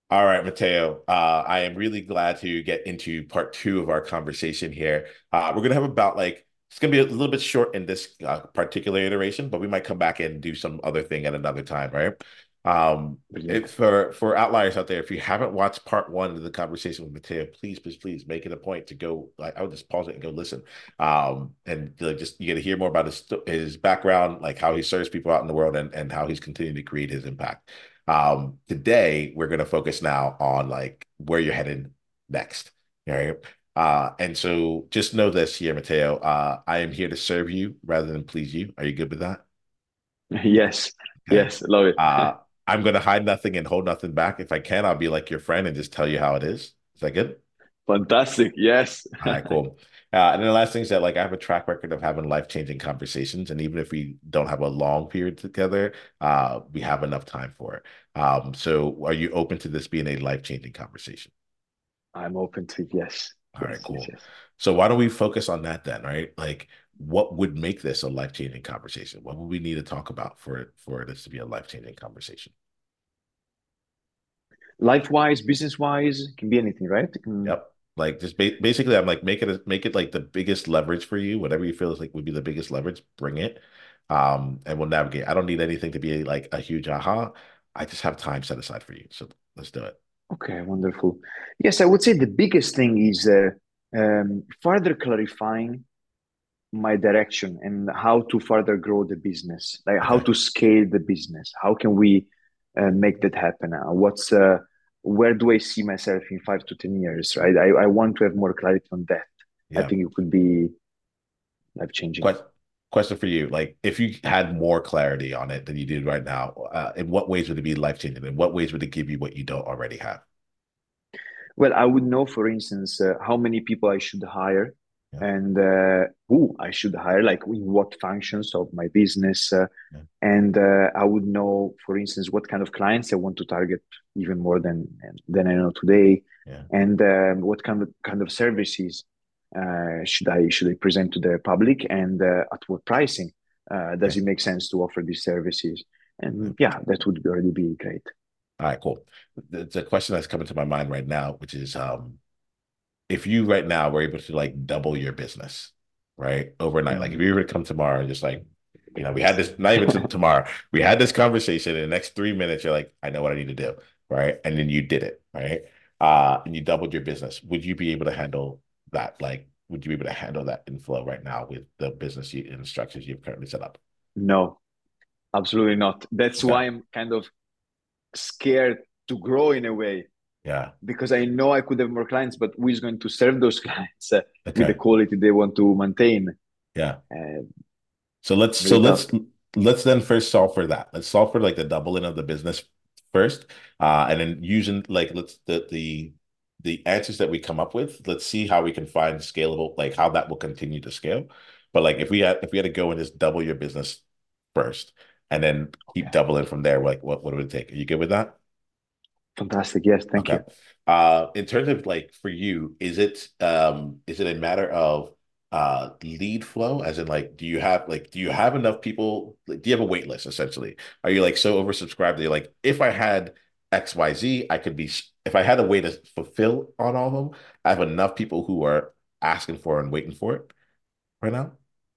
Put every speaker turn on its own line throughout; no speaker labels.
All right, Matteo. I am really glad to get into part two of our conversation here. We're gonna have about like it's gonna be a little bit short in this particular iteration, but we might come back and do some other thing at another time, right?
Brilliant.
If for outliers out there, if you haven't watched part one of the conversation with Matteo, please make it a point to go. Like, I would just pause it and go listen. And just you get to hear more about his background, like how he serves people out in the world, and how he's continuing to create his impact. Today we're going to focus now on like where you're headed next. Right. And so just know this here, Matteo. I am here to serve you rather than please you. Are you good with that?
Yes,
Okay.
yes, love it.
Uh, I'm going to hide nothing and hold nothing back. If I can, I'll be like your friend and just tell you how it is. Is that good?
Fantastic. Yes.
All right, cool. And then the last thing is that like I have a track record of having life-changing conversations, and even if we don't have a long period together, we have enough time for it. So are you open to this being a life-changing conversation?
I'm open to it. Yes,
All right,
yes, yes,
cool.
yes.
So why don't we focus on that then, right? Like what would make this a life-changing conversation? What would we need to talk about for this to be a life-changing conversation?
Life-wise, business-wise, can be anything, right?
Yep. Like just basically, I'm like make it like the biggest leverage for you. Whatever you feel is like would be the biggest leverage, bring it. And we'll navigate. I don't need anything to be like a huge aha. I just have time set aside for you. So let's do it.
Okay, wonderful. Yes, I would say the biggest thing is further clarifying my direction and how to further grow the business, like how
Okay.
to scale the business. How can we make that happen? Where do I see myself in 5 to 10 years? Right. I want to have more clarity on that. I
Yeah.
think it could be life changing.
Question question for you. Like if you had more clarity on it than you do right now, in what ways would it be life changing? In what ways would it give you what you don't already have?
Well, I would know, for instance, how many people I should hire
Yeah.
and who I should hire, like in what functions of my business.
Yeah.
And I would know, for instance, what kind of clients I want to target even more than I know today,
Yeah.
and what kind of services should I present to the public, and at what pricing does
Okay.
it make sense to offer these services?
Yeah.
And yeah, that would already be great.
All right, cool. It's a question that's coming to my mind right now, which is if you right now were able to like double your business, right, overnight, like if
Mm.
you were to come tomorrow and just like, we had this, not even tomorrow, we had this conversation in the next 3 minutes, you're like, I know what I need to do, right? And then you did it, right? And you doubled your business. Would you be able to handle that? Like, would you be able to handle that inflow right now with the business and structures you've currently set up?
No, absolutely not. That's
Okay.
why I'm kind of scared to grow in a way
Yeah.
because I know I could have more clients, but who is going to serve those clients with the
Okay.
quality they want to maintain?
Yeah.
Uh,
So let's so
Very tough.
let's let's then first solve for that. Let's solve for like the doubling of the business first, and then using like let's the answers that we come up with. Let's see how we can find scalable, like how that will continue to scale. But like if we had to go and just double your business first, and then keep
Okay.
doubling from there, like what would it take? Are you good with that?
Fantastic. Yes, thank
Okay.
you.
In terms of like for you, is it a matter of lead flow? As in like do you have enough people? Like, do you have a wait list essentially? Are you like so oversubscribed that you're like, if I had XYZ, I could be if I had a way to fulfill on all of them, I have enough people who are asking for and waiting for it right now?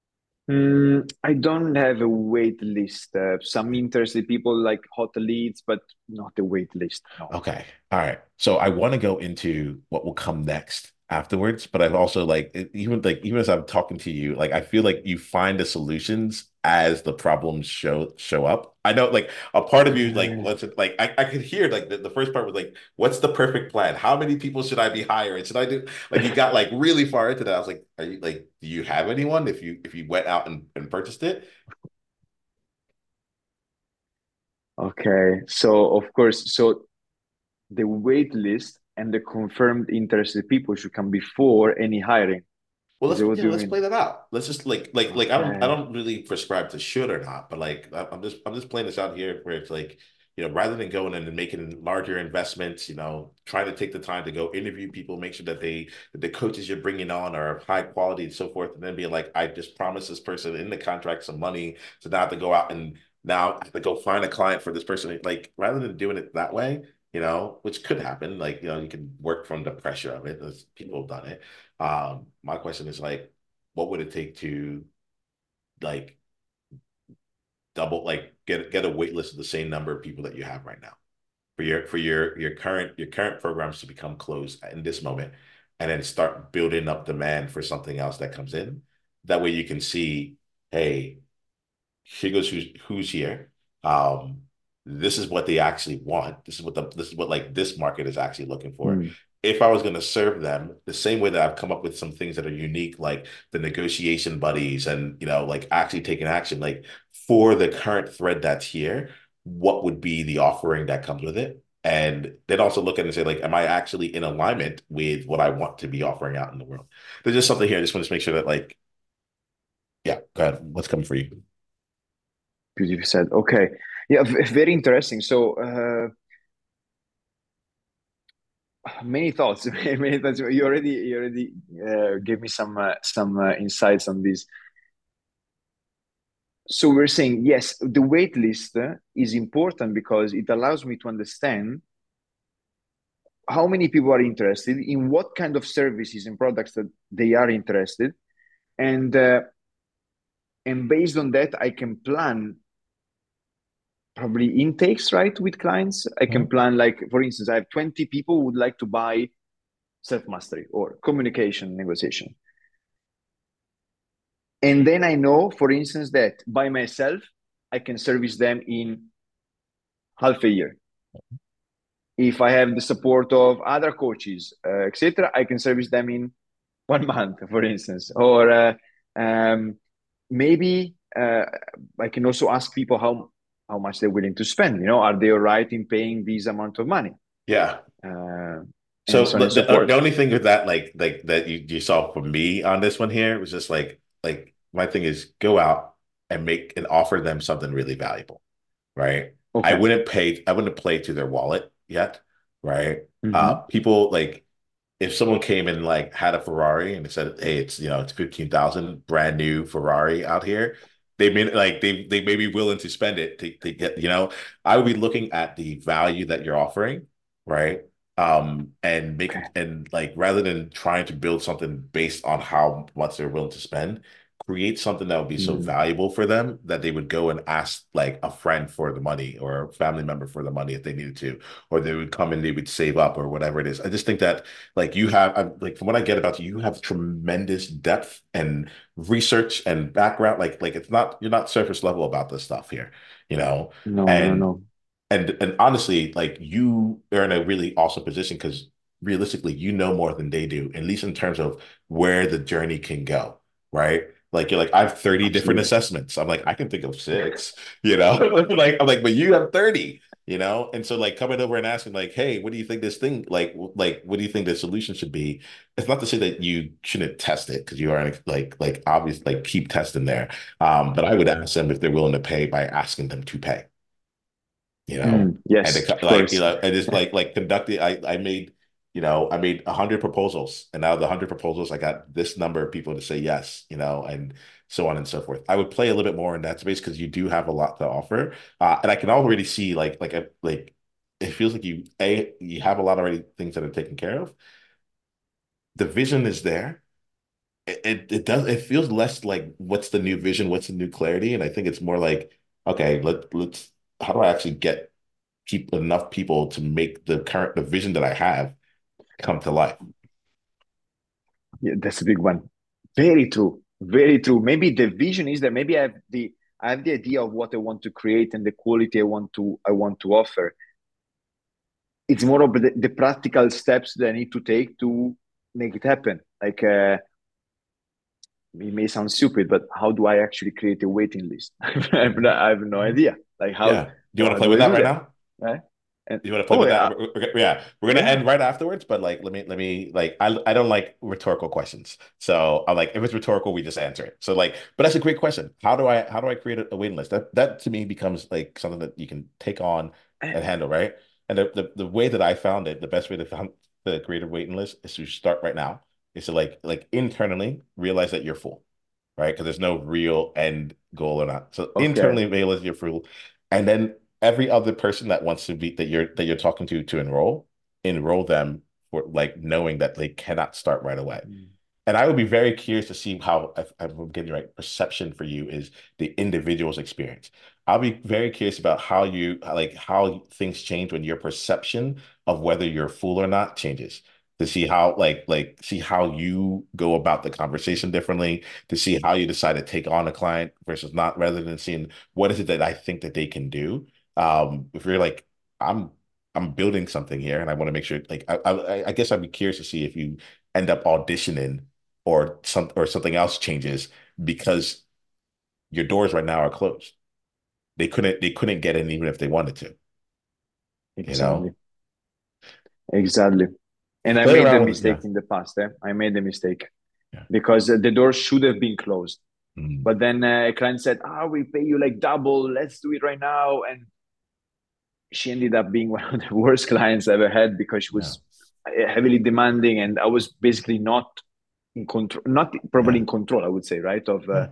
I don't have a wait list. Some interested people like hot leads, but not a wait list. No.
Okay. All right. So I want to go into what will come next afterwards, but I've also even as I'm talking to you, like I feel like you find the solutions as the problems show up. I know like a part of you like
Uh,
what's it like I could hear like the first part was like, what's the perfect plan? How many people should I be hiring? Should I do like you got like really far into that? I was like, are you like, do you have anyone if you went out and purchased it?
okay. So of course, so the wait list and the confirmed interested people should come before any hiring.
Well,
Is that what you
let's play
mean?
that out. Let's just like I
Okay.
don't really prescribe to should or not, but like I'm just playing this out here where it's like rather than going in and making larger investments, trying to take the time to go interview people, make sure that that the coaches you're bringing on are of high quality and so forth, and then being like, I just promised this person in the contract some money, so now I have to go out and now I have to go find a client for this person. Like rather than doing it that way, which could happen. Like, you can work from the pressure of it. As people have done it. My question is like, what would it take to like double, like get a wait list of the same number of people that you have right now for your current programs to become closed in this moment, and then start building up demand for something else that comes in. That way you can see, hey, here goes who's here. Um, this is what they actually want. This is what like this market is actually looking for.
Mm,
If I was going to serve them the same way that I've come up with some things that are unique, like the negotiation buddies and like actually taking action, like for the current thread that's here, what would be the offering that comes with it? And then also look at it and say, like, am I actually in alignment with what I want to be offering out in the world? There's just something here. I just want to make sure that, like, yeah, go ahead. What's coming for you?
beautifully said. Okay. Yeah, very interesting. So, many thoughts, many thoughts. You already gave me some insights on this. So we're saying yes, the wait list is important because it allows me to understand how many people are interested in what kind of services and products that they are interested, and based on that, I can plan probably intakes, right, with clients. I can
Mhm.
plan, like, for instance, I have 20 people who would like to buy self mastery or communication negotiation. And then I know, for instance, that by myself, I can service them in half a year. If I have the support of other coaches, etc., I can service them in 1 month, for instance. Or maybe I can also ask people how much they're willing to spend. Are they all right in paying this amount of money?
Yeah.
Uh, and
So
so on
the,
and so
the
forth.
only thing with that, like that you saw from me on this one here was just like my thing is go out and make and offer them something really valuable, right?
Okay.
I wouldn't play to their wallet yet, right?
Hmm.
People like if someone came and like had a Ferrari and said, "Hey, it's 15,000 brand new Ferrari out here," they may be willing to spend it to get, I would be looking at the value that you're offering, right? And
Okay.
making and like rather than trying to build something based on how much they're willing to spend, create something that would be so
Mm.
valuable for them that they would go and ask like a friend for the money or a family member for the money if they needed to, or they would come and they would save up or whatever it is. I just think that like like from what I get about you, you have tremendous depth and research and background. Like it's not you're not surface level about this stuff here, you know.
No, no,
And
no.
and honestly, like you are in a really awesome position because realistically, you know more than they do, at least in terms of where the journey can go, right? Like you're like, I have 30 different
Absolutely.
assessments. I'm like, I can think of six, like I'm like, but you have 30, and so like coming over and asking like, hey, what do you think this thing like what do you think the solution should be? It's not to say that you shouldn't test it because you aren't like obviously like keep testing there. But I would ask them if they're willing to pay by asking them to pay, and
Yes,
to,
of
like,
course.
and just like conducting, I made 100 proposals, and out of the 100 proposals, I got this number of people to say yes, and so on and so forth. I would play a little bit more in that space because you do have a lot to offer, and I can already see like it feels like you have a lot already things that are taken care of. The vision is there. It feels less like what's the new vision, what's the new clarity, and I think it's more like okay, let's how do I actually get keep enough people to make the vision that I have come to life.
Yeah, that's a big one. Very true. Very true. Maybe the vision is there. Maybe I have the idea of what I want to create and the quality I want to offer. It's more of the practical steps that I need to take to make it happen. Like, it may sound stupid, but how do I actually create a waiting list? I have no
Mhm.
idea. Like, how
Yeah. Do you want to
how
play
do
with
I
that
do
right
that?
now?
Right? And
You want to play
oh
with that?
yeah,
Yeah, we're gonna
yeah.
end right afterwards, but like let me like I don't like rhetorical questions. So I'm like if it's rhetorical, we just answer it. So like, but that's a great question. How do I create a waiting list? That to me becomes like something that you can take on and handle, right? And the way that I found it, the best way to found the create a waiting list is to start right now. Is to like internally realize that you're full, right? Because there's no real end goal or not. So
Okay.
internally realize you're full, and then every other person that wants to be that you're talking to enroll them for like knowing that they cannot start right away.
Mm.
And I would be very curious to see how, if I'm getting the right, perception for you is the individual's experience. I'll be very curious about how you like how things change when your perception of whether you're a fool or not changes. To see how see how you go about the conversation differently, to see how you decide to take on a client versus not, rather than seeing what is it that I think that they can do. If you're like, I'm I'm building something here and I want to make sure like I guess I'd be curious to see if you end up auditioning or something else changes because your doors right now are closed. They couldn't get in even if they wanted to, you know?
Exactly. Exactly. And I
Play
made the
around with it.
mistake
Yeah.
in the past. I made the mistake
Yeah.
because the door should have been closed.
Mm,
But then a client said, "Ah, we pay you like double. Let's do it right now." And she ended up being one of the worst clients I ever had because she
yeah.
was heavily demanding, and I was basically not in control, not probably
Yeah.
in control. I would say, right? Of
Yeah.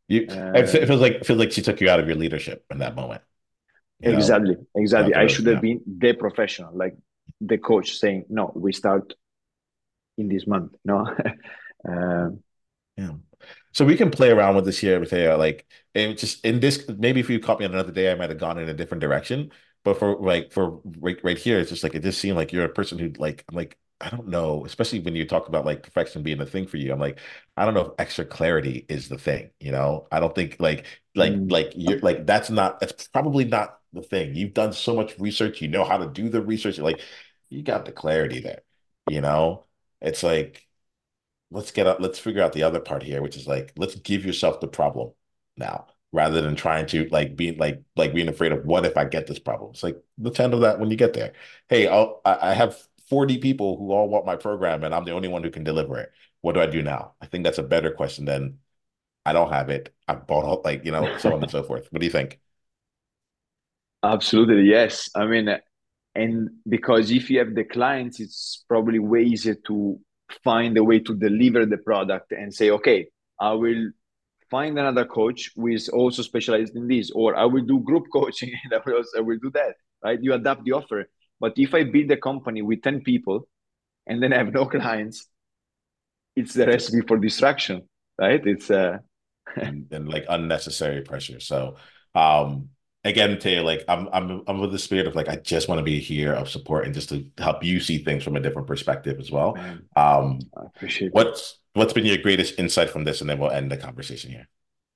It
uh,
feels like she took you out of your leadership in that moment, you know?
exactly,
You have
exactly.
to
I
really,
should have
yeah.
been the professional, like the coach saying, "No, we start in this month." No, uh,
Yeah. So we can play around with this here, Mateo. Like, and just in this, maybe if you caught me on another day, I might have gone in a different direction. But for right here, it's just like it just seemed like you're a person who like I'm like I don't know, especially when you talk about like perfection being a thing for you. I'm like I don't know if extra clarity is the thing. I don't think
mm,
you're like that's probably not the thing. You've done so much research, you know how to do the research. Like you got the clarity there. You know, it's like let's figure out the other part here, which is like let's give yourself the problem now rather than trying to being afraid of what if I get this problem. It's like let's handle that when you get there. Hey, I have 40 people who all want my program and I'm the only one who can deliver it. What do I do now? I think that's a better question than I don't have it. I bought all so on and so forth. What do you think?
absolutely yes. I mean, and because if you have the clients, it's probably way easier to find a way to deliver the product and say, okay, I will find another coach who is also specialized in this, or I will do group coaching and I will do that, right? You adapt the offer. But if I build a company with 10 people and then I have no clients, it's the recipe for distraction, right? It's
And like unnecessary pressure. So um again, Taylor, like I'm with the spirit of like I just want to be here of support and just to help you see things from a different perspective as well.
man,
Um
I appreciate it.
what's been your greatest insight from this, and then we'll end the conversation here.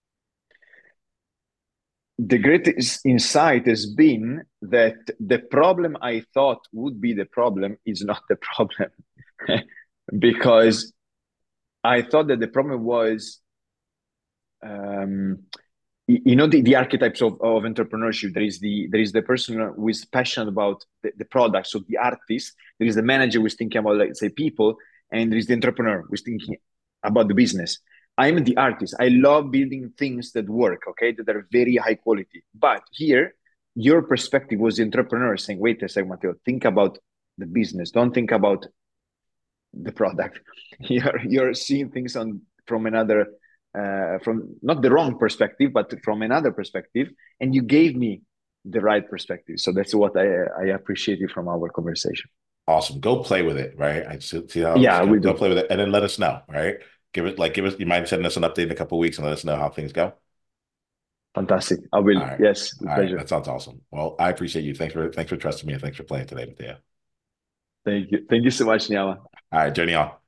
The greatest insight has been that the problem I thought would be the problem is not the problem. Because I thought that the problem was, um, the archetypes of entrepreneurship. There is the person who is passionate about the product, so the artist. There is the manager who is thinking about, let's say, people, and there is the entrepreneur who is thinking about the business. I'm the artist. I love building things that work, okay, that are very high quality. But here, your perspective was the entrepreneur saying, "Wait a second, Matteo, think about the business. Don't think about the product." You're seeing things on from another, from not the wrong perspective, but from another perspective, and you gave me the right perspective. So that's what I appreciated from our conversation.
Awesome. Go play with it, right? I see how
Yeah,
go,
we
go
do.
play with it and then let us know, right? Give us you mind sending us an update in a couple of weeks and let us know how things go.
Fantastic. I will.
All right.
Yes, with
All right.
pleasure.
That sounds awesome. Well, I appreciate you. Thanks for trusting me and thanks for playing today, Mateo.
Thank you. Thank you so much, Niama.
All right, journey on.